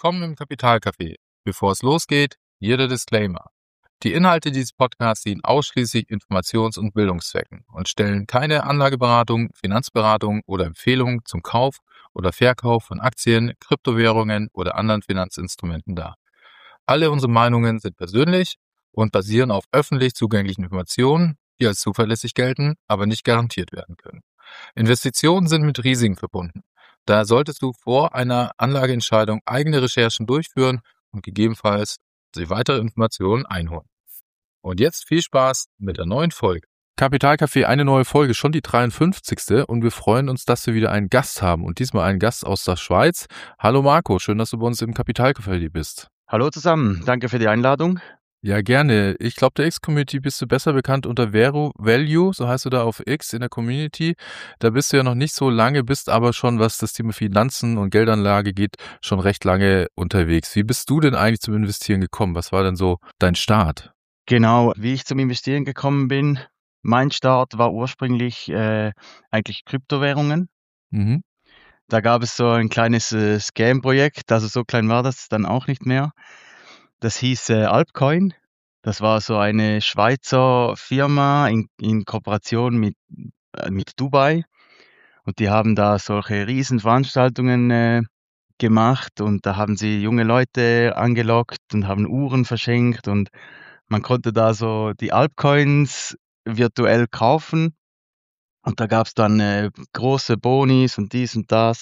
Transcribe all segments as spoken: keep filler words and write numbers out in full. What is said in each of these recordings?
Willkommen im Kapitalcafé. Bevor es losgeht, hier der Disclaimer. Die Inhalte dieses Podcasts dienen ausschließlich Informations- und Bildungszwecken und stellen keine Anlageberatung, Finanzberatung oder Empfehlung zum Kauf oder Verkauf von Aktien, Kryptowährungen oder anderen Finanzinstrumenten dar. Alle unsere Meinungen sind persönlich und basieren auf öffentlich zugänglichen Informationen, die als zuverlässig gelten, aber nicht garantiert werden können. Investitionen sind mit Risiken verbunden. Daher solltest du vor einer Anlageentscheidung eigene Recherchen durchführen und gegebenenfalls die weitere Informationen einholen. Und jetzt viel Spaß mit der neuen Folge. Kapitalcafé, eine neue Folge, schon die dreiundfünfzigste und wir freuen uns, dass wir wieder einen Gast haben und diesmal einen Gast aus der Schweiz. Hallo Marco, schön, dass du bei uns im Kapitalcafé bist. Hallo zusammen, danke für die Einladung. Ja, gerne. Ich glaube, der X-Community bist du besser bekannt unter Vero Value, so heißt du da auf X in der Community. Da bist du ja noch nicht so lange, bist aber schon, was das Thema Finanzen und Geldanlage geht, schon recht lange unterwegs. Wie bist du denn eigentlich zum Investieren gekommen? Was war denn so dein Start? Genau, wie ich zum Investieren gekommen bin, mein Start war ursprünglich äh, eigentlich Kryptowährungen. Mhm. Da gab es so ein kleines äh, Scam-Projekt, also so klein war das dann auch nicht mehr. Das hieß äh, Alpcoin. Das war so eine Schweizer Firma in, in Kooperation mit, äh, mit Dubai. Und die haben da solche Riesenveranstaltungen äh, gemacht und da haben sie junge Leute angelockt und haben Uhren verschenkt und man konnte da so die Altcoins virtuell kaufen und da gab's dann äh, große Bonis und dies und das.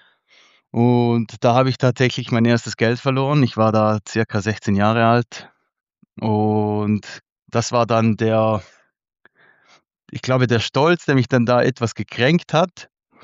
Und da habe ich tatsächlich mein erstes Geld verloren. Ich war da circa sechzehn Jahre alt und das war dann der, ich glaube, der Stolz, der mich dann da etwas gekränkt hat.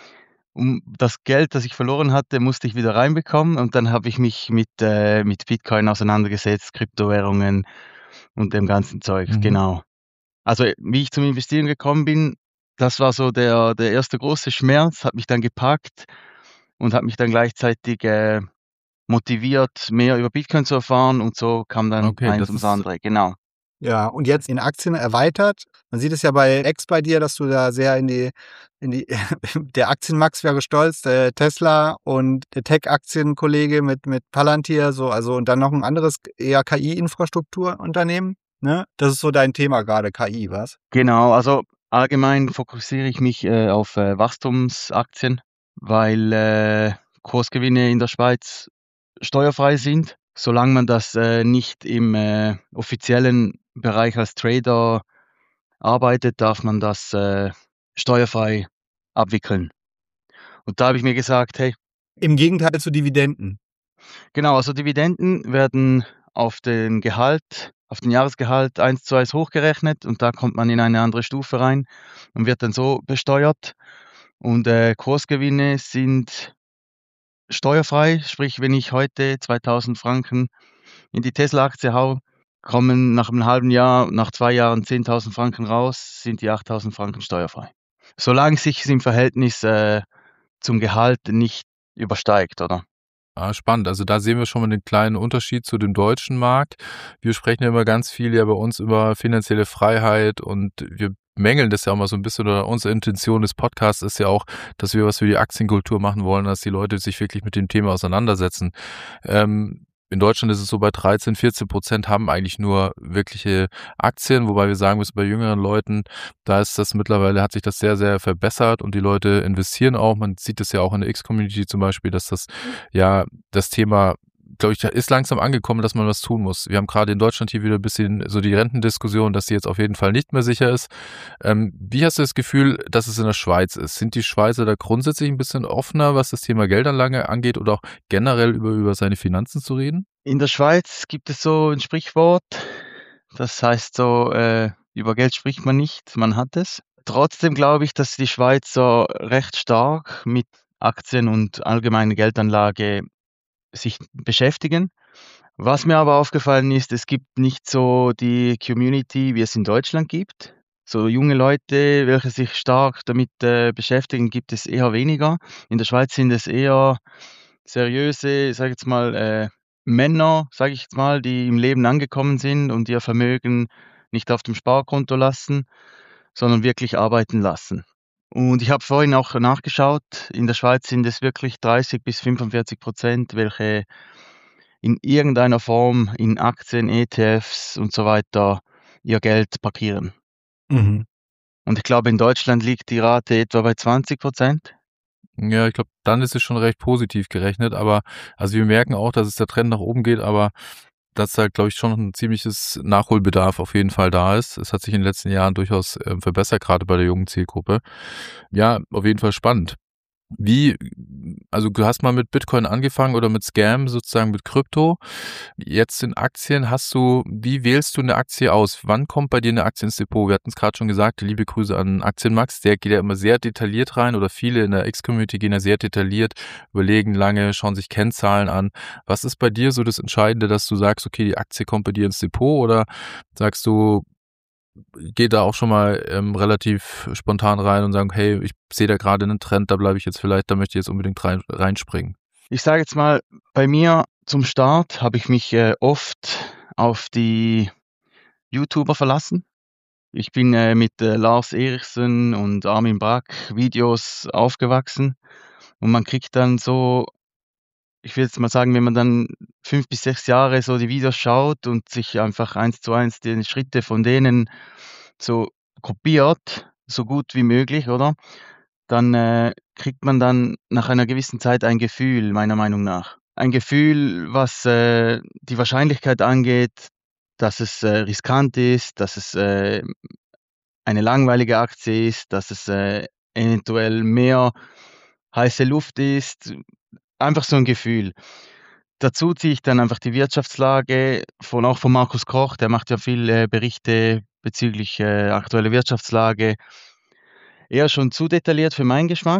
Um das Geld, das ich verloren hatte, musste ich wieder reinbekommen und dann habe ich mich mit, äh, mit Bitcoin auseinandergesetzt, Kryptowährungen und dem ganzen Zeug, Mhm. genau. Also, wie ich zum Investieren gekommen bin, das war so der der erste große Schmerz, hat mich dann gepackt und hat mich dann gleichzeitig, äh, motiviert, mehr über Bitcoin zu erfahren und so kam dann Okay, eins das ums ist andere, genau. Ja, und jetzt in Aktien erweitert. Man sieht es ja bei X bei dir, dass du da sehr in die in die der Aktienmax wäre stolz, äh, Tesla und der Tech-Aktienkollege mit mit Palantir, so, also und dann noch ein anderes eher K I-Infrastrukturunternehmen, ne? Das ist so dein Thema gerade, K I, was? Genau, also allgemein fokussiere ich mich, äh, auf, äh, Wachstumsaktien, weil, äh, Kursgewinne in der Schweiz steuerfrei sind. Solange man das, äh, nicht im, äh, offiziellen Bereich als Trader arbeitet, darf man das, äh, steuerfrei abwickeln. Und da habe ich mir gesagt: „Hey“, Im Gegenteil zu Dividenden. genau, also Dividenden werden auf den Gehalt auf den Jahresgehalt eins zu eins hochgerechnet und da kommt man in eine andere Stufe rein und wird dann so besteuert. Und, äh, Kursgewinne sind steuerfrei, sprich, wenn ich heute zweitausend Franken in die Tesla-Aktie haue, kommen nach einem halben Jahr, nach zwei Jahren zehntausend Franken raus, sind die achttausend Franken steuerfrei. Solange sich's im Verhältnis, äh, zum Gehalt nicht übersteigt, oder? Ah, spannend. Also da sehen wir schon mal den kleinen Unterschied zu dem deutschen Markt. Wir sprechen ja immer ganz viel ja bei uns über finanzielle Freiheit und wir mängeln das ja auch mal so ein bisschen oder unsere Intention des Podcasts ist ja auch, dass wir was für die Aktienkultur machen wollen, dass die Leute sich wirklich mit dem Thema auseinandersetzen. Ähm, in Deutschland ist es so bei dreizehn, vierzehn Prozent haben eigentlich nur wirkliche Aktien, wobei wir sagen müssen, bei jüngeren Leuten, da ist das mittlerweile, hat sich das sehr, sehr verbessert und die Leute investieren auch. Man sieht es ja auch in der X-Community zum Beispiel, dass das ja das Thema, glaube ich, ist langsam angekommen, dass man was tun muss. Wir haben gerade in Deutschland hier wieder ein bisschen so die Rentendiskussion, dass die jetzt auf jeden Fall nicht mehr sicher ist. Ähm, wie hast du das Gefühl, dass es in der Schweiz ist? Sind die Schweizer da grundsätzlich ein bisschen offener, was das Thema Geldanlage angeht oder auch generell über, über seine Finanzen zu reden? In der Schweiz gibt es so ein Sprichwort, das heißt so, äh, über Geld spricht man nicht, man hat es. Trotzdem glaube ich, dass die Schweizer recht stark mit Aktien und allgemeiner Geldanlage sich beschäftigen. Was mir aber aufgefallen ist, es gibt nicht so die Community, wie es in Deutschland gibt. So junge Leute, welche sich stark damit, äh, beschäftigen, gibt es eher weniger. In der Schweiz sind es eher seriöse, sage ich jetzt mal, äh, Männer, sage ich jetzt mal, die im Leben angekommen sind und ihr Vermögen nicht auf dem Sparkonto lassen, sondern wirklich arbeiten lassen. Und ich habe vorhin auch nachgeschaut, in der Schweiz sind es wirklich dreißig bis fünfundvierzig Prozent, welche in irgendeiner Form in Aktien, E T Fs und so weiter ihr Geld parkieren. Mhm. Und ich glaube, in Deutschland liegt die Rate etwa bei zwanzig Prozent. Ja, ich glaube, dann ist es schon recht positiv gerechnet, aber also wir merken auch, dass es der Trend nach oben geht, aber dass da, glaube ich, schon ein ziemliches Nachholbedarf auf jeden Fall da ist. Es hat sich in den letzten Jahren durchaus äh, verbessert, gerade bei der jungen Zielgruppe. Ja, auf jeden Fall spannend. Wie, also du hast mal mit Bitcoin angefangen oder mit Scam, sozusagen mit Krypto. Jetzt in Aktien hast du, wie wählst du eine Aktie aus? Wann kommt bei dir eine Aktie ins Depot? Wir hatten es gerade schon gesagt, liebe Grüße an Aktienmax, der geht ja immer sehr detailliert rein oder viele in der X-Community gehen ja sehr detailliert, überlegen lange, schauen sich Kennzahlen an. Was ist bei dir so das Entscheidende, dass du sagst, okay, die Aktie kommt bei dir ins Depot oder sagst du, geht da auch schon mal ähm, relativ spontan rein und sagen, hey, ich sehe da gerade einen Trend, da bleibe ich jetzt vielleicht, da möchte ich jetzt unbedingt rein, reinspringen. Ich sage jetzt mal, bei mir zum Start habe ich mich äh, oft auf die YouTuber verlassen. Ich bin äh, mit äh, Lars Erichsen und Armin Brack Videos aufgewachsen und man kriegt dann so, ich will jetzt mal sagen, wenn man dann fünf bis sechs Jahre so die Videos schaut und sich einfach eins zu eins die Schritte von denen so kopiert, so gut wie möglich, oder? Dann äh, kriegt man dann nach einer gewissen Zeit ein Gefühl, meiner Meinung nach. Ein Gefühl, was äh, die Wahrscheinlichkeit angeht, dass es äh, riskant ist, dass es äh, eine langweilige Aktie ist, dass es äh, eventuell mehr heiße Luft ist. Einfach so ein Gefühl. Dazu ziehe ich dann einfach die Wirtschaftslage von auch von Markus Koch, der macht ja viel äh, Berichte bezüglich äh, aktueller Wirtschaftslage. Eher schon zu detailliert für meinen Geschmack.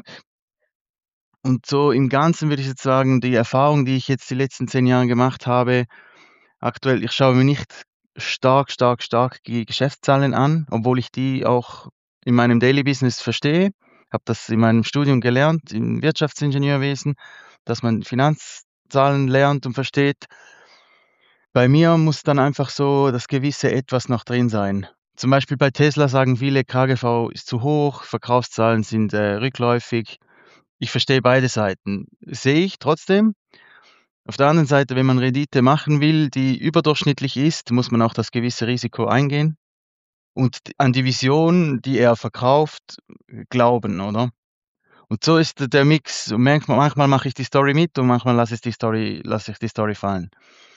Und so im Ganzen würde ich jetzt sagen, die Erfahrung, die ich jetzt die letzten zehn Jahre gemacht habe, aktuell, ich schaue mir nicht stark, stark, stark die Geschäftszahlen an, obwohl ich die auch in meinem Daily Business verstehe. Habe das in meinem Studium gelernt, im Wirtschaftsingenieurwesen, dass man Finanzzahlen lernt und versteht. Bei mir muss dann einfach so das gewisse Etwas noch drin sein. Zum Beispiel bei Tesla sagen viele, K G V ist zu hoch, Verkaufszahlen sind äh, rückläufig. Ich verstehe beide Seiten. Sehe ich trotzdem. Auf der anderen Seite, wenn man Rendite machen will, die überdurchschnittlich ist, muss man auch das gewisse Risiko eingehen und d an die Vision, die er verkauft, glauben, oder? Und so ist d der Mix. Und manchmal manchmal mache ich die Story mit und manchmal lasse ich die Story lasse ich die Story fallen.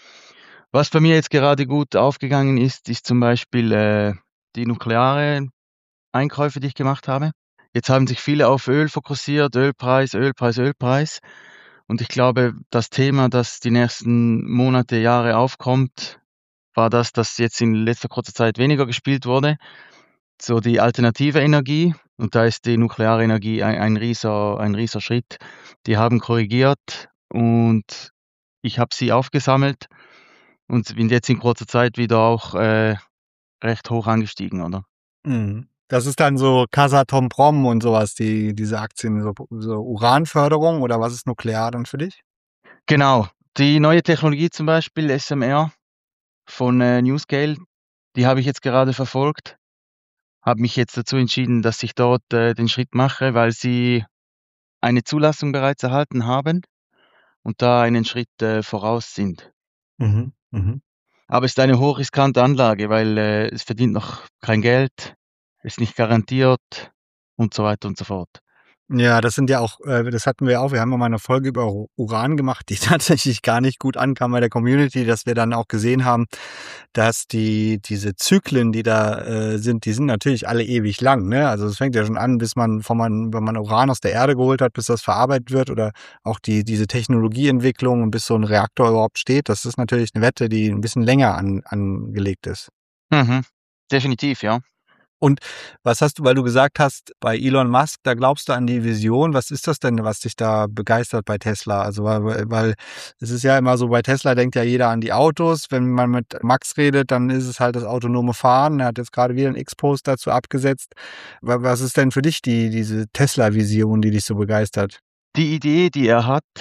Was bei mir jetzt gerade gut aufgegangen ist, ist zum Beispiel, äh, die nukleare Einkäufe, die ich gemacht habe. Jetzt haben sich viele auf Öl fokussiert, Ölpreis, Ölpreis, Ölpreis. Und ich glaube, das Thema, das die nächsten Monate, Jahre aufkommt, war das, dass jetzt in letzter kurzer Zeit weniger gespielt wurde. So die alternative Energie, und da ist die nukleare Energie ein, ein rieser, ein rieser Schritt. Die haben korrigiert und ich habe sie aufgesammelt und bin jetzt in kurzer Zeit wieder auch äh, recht hoch angestiegen, oder? Mhm. Das ist dann so Kazatomprom und sowas, die diese Aktien, so so Uranförderung oder was ist nuklear dann für dich? Genau. Die neue Technologie zum Beispiel, S M R von äh, NewScale, die habe ich jetzt gerade verfolgt. Habe mich jetzt dazu entschieden, dass ich dort äh, den Schritt mache, weil sie eine Zulassung bereits erhalten haben und da einen Schritt äh, voraus sind. Mhm, mhm. Aber es ist eine hochriskante Anlage, weil äh, es verdient noch kein Geld, ist nicht garantiert und so weiter und so fort. Ja, das sind ja auch, äh, das hatten wir auch, wir haben ja mal eine Folge über Ru Uran gemacht, die tatsächlich gar nicht gut ankam bei der Community, dass wir dann auch gesehen haben, dass die diese Zyklen, die da äh, sind, die sind natürlich alle ewig lang, ne? Also es fängt ja schon an, bis man, von man, wenn man Uran aus der Erde geholt hat, bis das verarbeitet wird oder auch die diese Technologieentwicklung und bis so ein Reaktor überhaupt steht. Das ist natürlich eine Wette, die ein bisschen länger an, angelegt ist. Mhm. Definitiv, ja. Und was hast du, weil du gesagt hast, bei Elon Musk, da glaubst du an die Vision. Was ist das denn, was dich da begeistert bei Tesla? Also, weil, weil es ist ja immer so, bei Tesla denkt ja jeder an die Autos. Wenn man mit Max redet, dann ist es halt das autonome Fahren. Er hat jetzt gerade wieder einen X-Post dazu abgesetzt. Was ist denn für dich die, diese Tesla-Vision, die dich so begeistert? Die Idee, die er hat,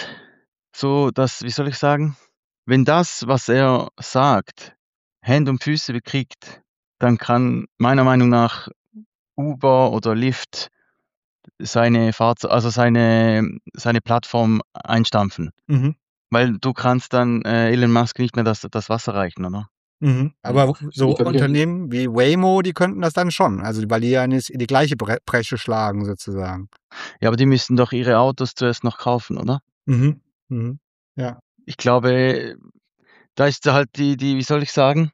so dass, wie soll ich sagen, wenn das, was er sagt, Hände und Füße bekriegt, dann kann meiner Meinung nach Uber oder Lyft seine Fahrze also seine seine Plattform einstampfen. Mhm. Weil du kannst dann äh, Elon Musk nicht mehr das, das Wasser reichen, oder? Mhm. Aber so Ich glaub, die- Unternehmen wie Waymo, die könnten das dann schon. Also weil die ja in die in die gleiche Bre Bresche schlagen sozusagen. Ja, aber die müssten doch ihre Autos zuerst noch kaufen, oder? Mhm. Mhm. Ja. Ich glaube, da ist halt die, die, wie soll ich sagen,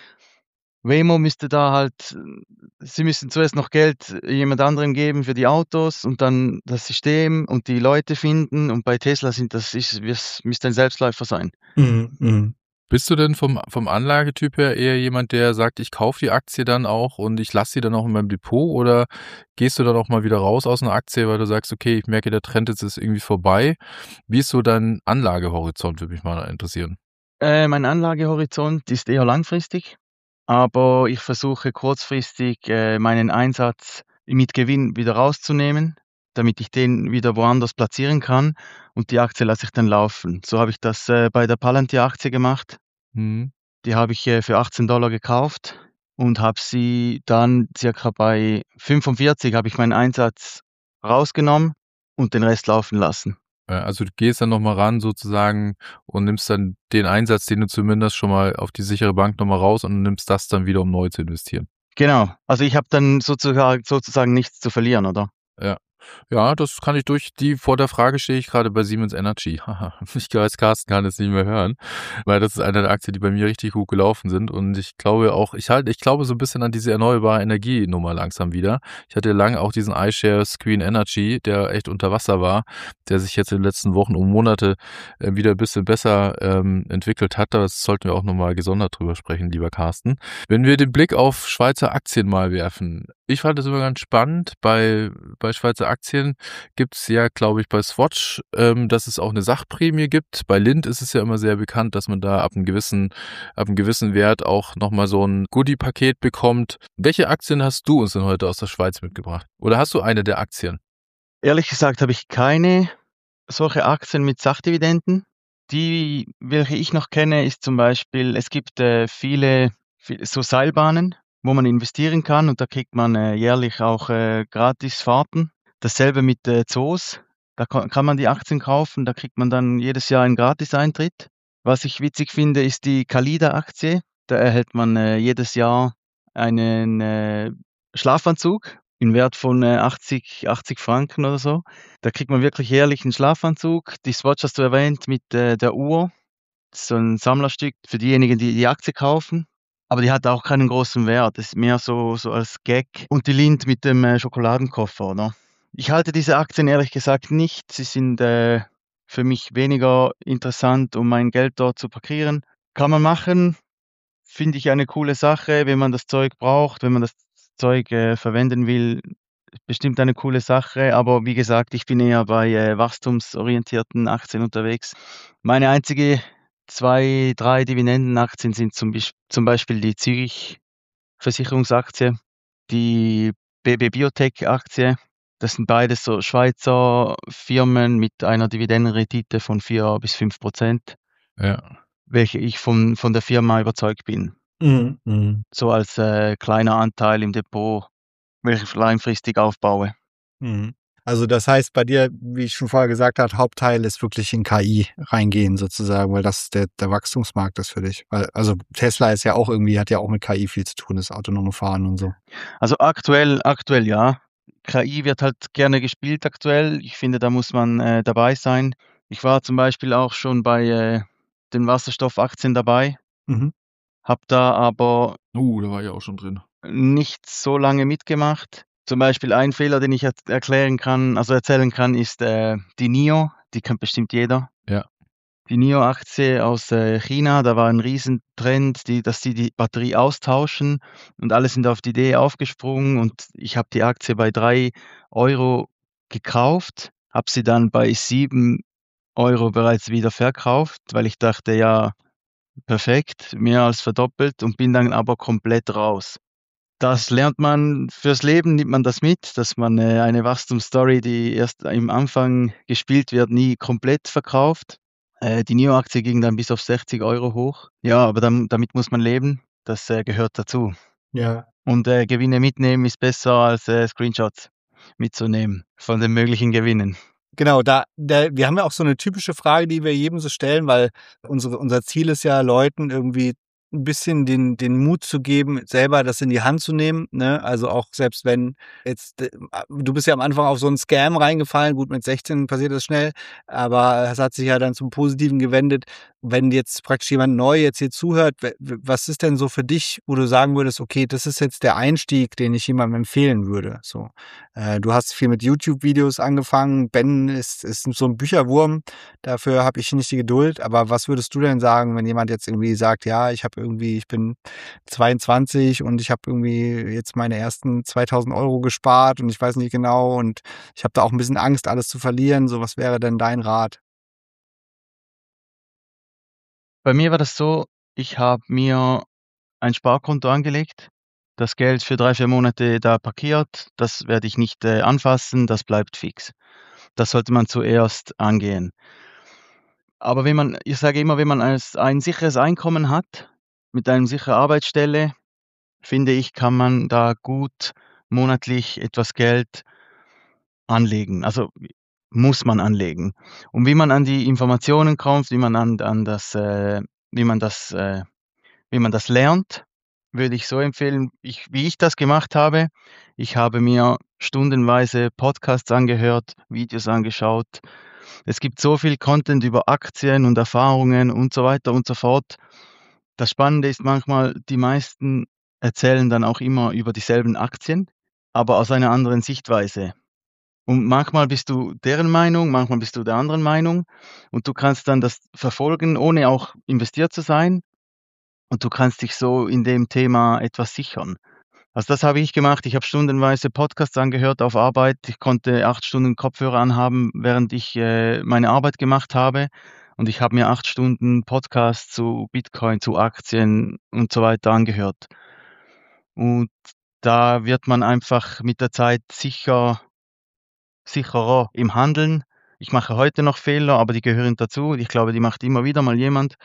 Waymo müsste da halt, äh, sie müssen zuerst noch Geld jemand anderem geben für die Autos und dann das System und die Leute finden. Und bei Tesla sind das ist, es müsste ein Selbstläufer sein. Mhm. Mhm. Bist du denn vom, vom Anlagetyp her eher jemand, der sagt, ich kaufe die Aktie dann auch und ich lasse sie dann auch in meinem Depot, oder gehst du dann auch mal wieder raus aus einer Aktie, weil du sagst, okay, ich merke, der Trend jetzt ist irgendwie vorbei? Wie ist so dein Anlagehorizont, würde mich mal interessieren. Äh, mein Anlagehorizont ist eher langfristig, aber ich versuche kurzfristig äh, meinen Einsatz mit Gewinn wieder rauszunehmen, damit ich den wieder woanders platzieren kann und die Aktie lasse ich dann laufen. So habe ich das äh, bei der Palantir-Aktie gemacht. Mhm. Die habe ich äh, für achtzehn Dollar gekauft und habe sie dann circa bei fünfundvierzig habe ich meinen Einsatz rausgenommen und den Rest laufen lassen. Ja, also du gehst dann nochmal ran sozusagen und nimmst dann den Einsatz, den du zumindest schon mal auf die sichere Bank nochmal raus, und nimmst das dann wieder, um neu zu investieren. Genau, also ich habe dann sozusagen, sozusagen nichts zu verlieren, oder? Ja. Ja, das kann ich durch die vor der Frage stehe ich gerade bei Siemens Energy. Haha, ich weiß, Carsten kann es nicht mehr hören, weil das ist eine der Aktien, die bei mir richtig gut gelaufen sind, und ich glaube auch, ich halte, ich glaube so ein bisschen an diese erneuerbare Energienummer langsam wieder. Ich hatte lange auch diesen iShares Green Energy, der echt unter Wasser war, der sich jetzt in den letzten Wochen und Monate äh, wieder ein bisschen besser ähm, entwickelt hat. Das sollten wir auch nochmal gesondert drüber sprechen, lieber Carsten. Wenn wir den Blick auf Schweizer Aktien mal werfen, ich fand das immer ganz spannend. Bei, bei Schweizer Aktien gibt es ja, glaube ich, bei Swatch, ähm, dass es auch eine Sachprämie gibt. Bei Lind ist es ja immer sehr bekannt, dass man da ab einem gewissen, ab einem gewissen Wert auch nochmal so ein Goodie-Paket bekommt. Welche Aktien hast du uns denn heute aus der Schweiz mitgebracht? Oder hast du eine der Aktien? Ehrlich gesagt habe ich keine solche Aktien mit Sachdividenden. Die, welche ich noch kenne, ist zum Beispiel, es gibt äh, viele, viel- so Seilbahnen, wo man investieren kann und da kriegt man äh, jährlich auch äh, gratis Fahrten. Dasselbe mit äh, Zoos, da kann, kann man die Aktien kaufen, da kriegt man dann jedes Jahr einen Gratis-Eintritt. Was ich witzig finde, ist die Kalida-Aktie. Da erhält man äh, jedes Jahr einen äh, Schlafanzug im Wert von äh, achtzig, achtzig Franken oder so. Da kriegt man wirklich jährlich einen Schlafanzug. Die Swatch hast du erwähnt mit äh, der Uhr. Das ist so ein Sammlerstück für diejenigen, die die Aktie kaufen. Aber die hat auch keinen großen Wert. Das ist mehr so, so als Gag. Und die Lind mit dem äh, Schokoladenkoffer, oder? Ich halte diese Aktien ehrlich gesagt nicht. Sie sind äh, für mich weniger interessant, um mein Geld dort zu parkieren. Kann man machen, finde ich eine coole Sache, wenn man das Zeug braucht, wenn man das Zeug äh, verwenden will, bestimmt eine coole Sache. Aber wie gesagt, ich bin eher bei äh, wachstumsorientierten Aktien unterwegs. Meine einzige zwei, drei Dividendenaktien sind zum, Beis- zum Beispiel die Zürich Versicherungsaktie, die B B Biotech Aktie. Das sind beides so Schweizer Firmen mit einer Dividendenrendite von vier bis fünf Prozent, Ja. welche ich von, von der Firma überzeugt bin. Mhm. Mhm. So als äh, kleiner Anteil im Depot, welchen ich langfristig aufbaue. Mhm. Also das heißt bei dir, wie ich schon vorher gesagt habe, Hauptteil ist wirklich in K I reingehen sozusagen, weil das der, der Wachstumsmarkt ist für dich. Weil, also Tesla ist ja auch irgendwie, hat ja auch mit K I viel zu tun, das autonome Fahren und so. Also aktuell, aktuell ja. K I wird halt gerne gespielt aktuell. Ich finde, da muss man äh, dabei sein. Ich war zum Beispiel auch schon bei äh, den Wasserstoffaktien dabei, Mhm. habe da aber Uh, da war ich auch schon drin. nicht so lange mitgemacht. Zum Beispiel ein Fehler, den ich er erklären kann, also erzählen kann, ist äh, die N I O, die kennt bestimmt jeder. Ja. Die N I O-Aktie aus äh, China, da war ein Riesentrend, die, dass sie die Batterie austauschen und alle sind auf die Idee aufgesprungen und ich habe die Aktie bei drei Euro gekauft, habe sie dann bei sieben Euro bereits wieder verkauft, weil ich dachte, ja, perfekt, mehr als verdoppelt und bin dann aber komplett raus. Das lernt man fürs Leben, nimmt man das mit, dass man äh, eine Wachstumsstory, die erst im Anfang gespielt wird, nie komplett verkauft. Äh, die N I O-Aktie ging dann bis auf sechzig Euro hoch. Ja, aber dann, damit muss man leben. Das äh, gehört dazu. Ja. Und äh, Gewinne mitnehmen ist besser als äh, Screenshots mitzunehmen von den möglichen Gewinnen. Genau, da, da, wir haben ja auch so eine typische Frage, die wir jedem so stellen, weil unsere, unser Ziel ist ja, Leuten irgendwie ein bisschen den, den Mut zu geben, selber das in die Hand zu nehmen. Ne? Also auch selbst wenn jetzt, äh, du bist ja am Anfang auf so einen Scam reingefallen, gut, mit sechzehn passiert das schnell, aber es hat sich ja dann zum Positiven gewendet. Wenn jetzt praktisch jemand neu jetzt hier zuhört, w- w- was ist denn so für dich, wo du sagen würdest, okay, das ist jetzt der Einstieg, den ich jemandem empfehlen würde? So, äh, du hast viel mit YouTube-Videos angefangen. Ben ist, ist so ein Bücherwurm. Dafür habe ich nicht die Geduld. Aber was würdest du denn sagen, wenn jemand jetzt irgendwie sagt, ja, ich habe irgendwie, ich bin zweiundzwanzig und ich habe irgendwie jetzt meine ersten zweitausend Euro gespart und ich weiß nicht genau und ich habe da auch ein bisschen Angst, alles zu verlieren. So, was wäre denn dein Rat? Bei mir war das so, ich habe mir ein Sparkonto angelegt, das Geld für drei, vier Monate da parkiert, das werde ich nicht, äh, anfassen, das bleibt fix. Das sollte man zuerst angehen. Aber wenn man ich sage immer, wenn man als ein sicheres Einkommen hat, mit einer sicheren Arbeitsstelle, finde ich, kann man da gut monatlich etwas Geld anlegen. Also, muss man anlegen. Und wie man an die Informationen kommt, wie man an an das, äh wie man das, äh wie man das lernt, würde ich so empfehlen, ich wie ich das gemacht habe. Ich habe mir stundenweise Podcasts angehört, Videos angeschaut. Es gibt so viel Content über Aktien und Erfahrungen und so weiter und so fort. Das Spannende ist manchmal, die meisten erzählen dann auch immer über dieselben Aktien, aber aus einer anderen Sichtweise. Und manchmal bist du deren Meinung, manchmal bist du der anderen Meinung und du kannst dann das verfolgen, ohne auch investiert zu sein und du kannst dich so in dem Thema etwas sichern. Also, das habe ich gemacht. Ich habe stundenweise Podcasts angehört auf Arbeit. Ich konnte acht Stunden Kopfhörer anhaben, während ich, äh, meine Arbeit gemacht habe. Und ich habe mir acht Stunden Podcasts zu Bitcoin, zu Aktien und so weiter angehört. Und da wird man einfach mit der Zeit sicher sicherer im Handeln. Ich mache heute noch Fehler, aber die gehören dazu. Ich glaube, die macht immer wieder mal jemand.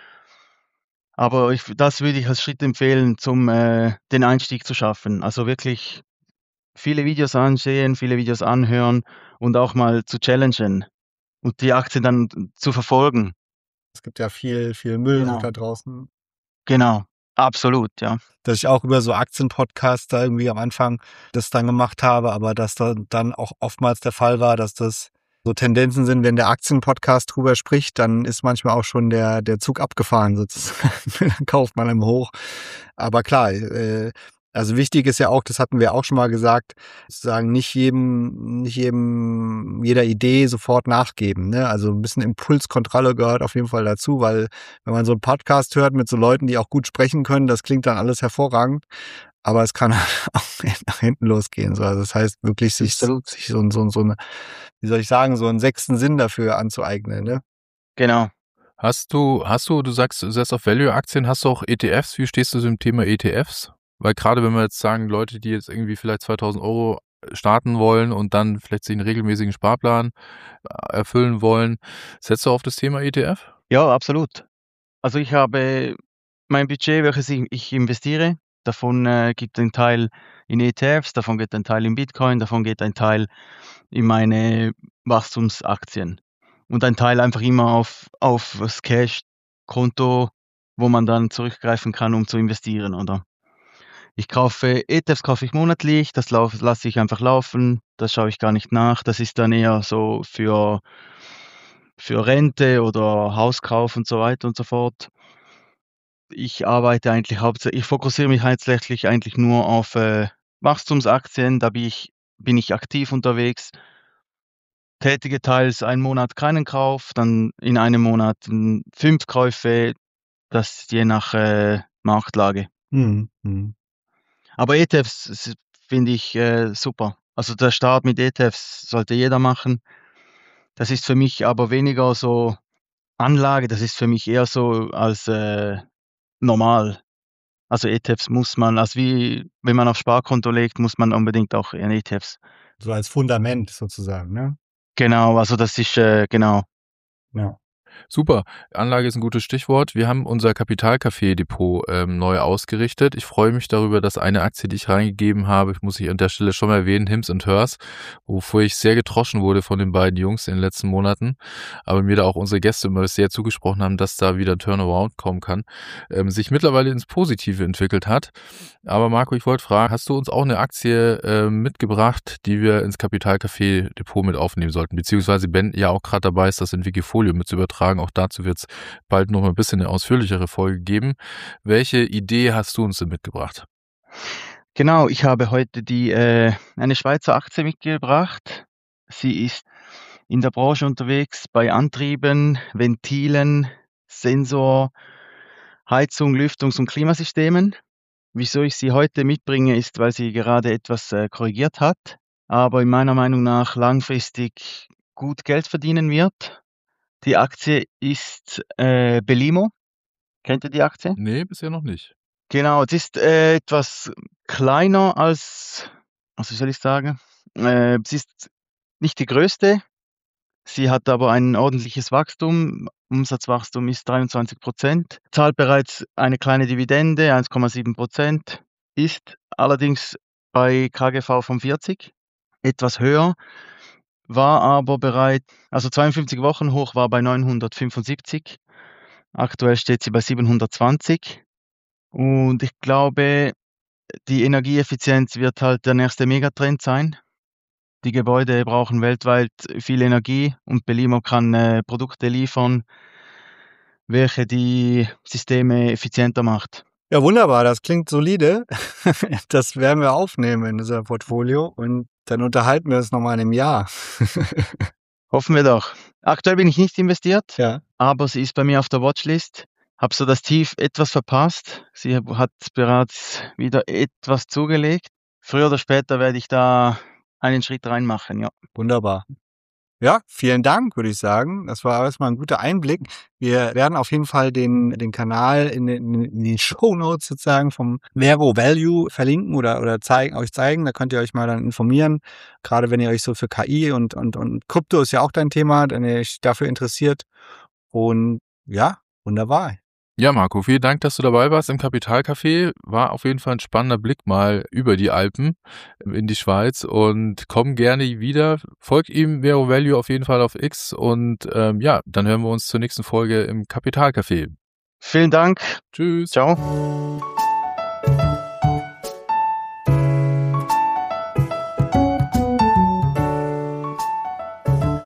Aber ich das würde ich als Schritt empfehlen, zum, äh, den Einstieg zu schaffen. Also, wirklich viele Videos ansehen, viele Videos anhören und auch mal zu challengen und die Aktie dann zu verfolgen. Es gibt ja viel, viel Müll auch Genau. da draußen. Genau, absolut, ja. Dass ich auch über so Aktienpodcasts da irgendwie am Anfang das dann gemacht habe, aber dass da dann auch oftmals der Fall war, dass das so Tendenzen sind, wenn der Aktienpodcast drüber spricht, dann ist manchmal auch schon der, der Zug abgefahren sozusagen. Dann kauft man im Hoch. Aber klar, äh, also wichtig ist ja auch, das hatten wir auch schon mal gesagt, sozusagen nicht jedem, nicht jedem, jeder Idee sofort nachgeben. Ne? Also ein bisschen Impulskontrolle gehört auf jeden Fall dazu, weil wenn man so einen Podcast hört mit so Leuten, die auch gut sprechen können, das klingt dann alles hervorragend. Aber es kann auch nach hinten losgehen. So. Also das heißt wirklich, sich, Absolut. sich so, so, so eine, wie soll ich sagen, so einen sechsten Sinn dafür anzueignen. Ne? Genau. Hast du, hast du, du sagst, du setzt auf Value-Aktien, hast du auch E T Fs? Wie stehst du zu dem Thema E T Fs? Weil gerade wenn wir jetzt sagen, Leute, die jetzt irgendwie vielleicht zweitausend Euro starten wollen und dann vielleicht sich einen regelmäßigen Sparplan äh, erfüllen wollen, setzt du auf das Thema E T F? Ja, absolut. Also, ich habe mein Budget, welches ich ich investiere, davon, äh, geht ein Teil in E T Fs, davon geht ein Teil in Bitcoin, davon geht ein Teil in meine Wachstumsaktien und ein Teil einfach immer auf auf das Cash-Konto, wo man dann zurückgreifen kann, um zu investieren, oder? Ich kaufe E T Fs kaufe ich monatlich, das lauf lasse ich einfach laufen, das schaue ich gar nicht nach. Das ist dann eher so für für Rente oder Hauskauf und so weiter und so fort. Ich arbeite eigentlich hauptsächlich ich fokussiere mich hauptsächlich eigentlich nur auf, äh, Wachstumsaktien, da bin ich bin ich aktiv unterwegs, tätige teils einen Monat keinen Kauf, dann in einem Monat, hm, fünf Käufe, das je nach, äh, Marktlage. Mhm. Mhm. Aber E T Fs s finde ich, äh, super. Also, der Start mit E T Fs sollte jeder machen. Das ist für mich aber weniger so Anlage, das ist für mich eher so als, äh, normal. Also, E T Fs muss man also, wie wenn man aufs Sparkonto legt, muss man unbedingt auch in E T Fs. So als Fundament sozusagen. Ne? Genau, also, das ist, äh genau. Ja. Super, Anlage ist ein gutes Stichwort. Wir haben unser Kapitalcafé-Depot ähm, neu ausgerichtet. Ich freue mich darüber, dass eine Aktie, die ich reingegeben habe, ich muss ich an der Stelle schon mal erwähnen, Hims and Hers, wovor ich sehr getroschen wurde von den beiden Jungs in den letzten Monaten, aber mir da auch unsere Gäste immer sehr zugesprochen haben, dass da wieder ein Turnaround kommen kann, ähm, sich mittlerweile ins Positive entwickelt hat. Aber Marco, ich wollte fragen, hast du uns auch eine Aktie äh, mitgebracht, die wir ins Kapitalcafé-Depot mit aufnehmen sollten? Beziehungsweise Ben ja auch gerade dabei ist, das in Wikifolio mit zu übertragen. Auch dazu wird es bald noch mal ein bisschen eine ausführlichere Folge geben. Welche Idee hast du uns denn mitgebracht? Genau, ich habe heute die äh, eine Schweizer Aktie mitgebracht. Sie ist in der Branche unterwegs bei Antrieben, Ventilen, Sensor, Heizung, Lüftungs- und Klimasystemen. Wieso ich sie heute mitbringe, ist, weil sie gerade etwas äh, korrigiert hat, aber in meiner Meinung nach langfristig gut Geld verdienen wird. Die Aktie ist äh, Belimo. Kennt ihr die Aktie? Nee, bisher noch nicht. Genau, es ist äh, etwas kleiner als, also wie soll ich sagen, äh, sie ist nicht die größte, sie hat aber ein ordentliches Wachstum, Umsatzwachstum ist dreiundzwanzig Prozent, zahlt bereits eine kleine Dividende, eins Komma sieben Prozent, ist allerdings bei K G V von vierzig, etwas höher, war aber bereits, also zweiundfünfzig Wochen hoch war bei neunhundertfünfundsiebzig, aktuell steht sie bei siebenhundertzwanzig. Und ich glaube, die Energieeffizienz wird halt der nächste Megatrend sein. Die Gebäude brauchen weltweit viel Energie und Belimo kann äh, Produkte liefern, welche die Systeme effizienter macht. Ja, wunderbar, das klingt solide. Das werden wir aufnehmen in unser Portfolio und dann unterhalten wir uns nochmal in einem Jahr. Hoffen wir doch. Aktuell bin ich nicht investiert, Ja. aber sie ist bei mir auf der Watchlist. Habe so das Tief etwas verpasst. Sie hat bereits wieder etwas zugelegt. Früher oder später werde ich da einen Schritt reinmachen, ja. Wunderbar. Ja, vielen Dank, würde ich sagen. Das war erstmal ein guter Einblick. Wir werden auf jeden Fall den, den Kanal in den, in den Shownotes sozusagen vom Vero Value verlinken oder, oder zeigen, euch zeigen. Da könnt ihr euch mal dann informieren. Gerade wenn ihr euch so für K I und, und, und Krypto ist ja auch dein Thema, wenn ihr euch dafür interessiert. Und ja, wunderbar. Ja, Marco, vielen Dank, dass du dabei warst im Kapitalcafé. War auf jeden Fall ein spannender Blick mal über die Alpen in die Schweiz und komm gerne wieder. Folgt ihm, Vero Value, auf jeden Fall auf X und ähm, ja, dann hören wir uns zur nächsten Folge im Kapitalcafé. Vielen Dank. Tschüss. Ciao.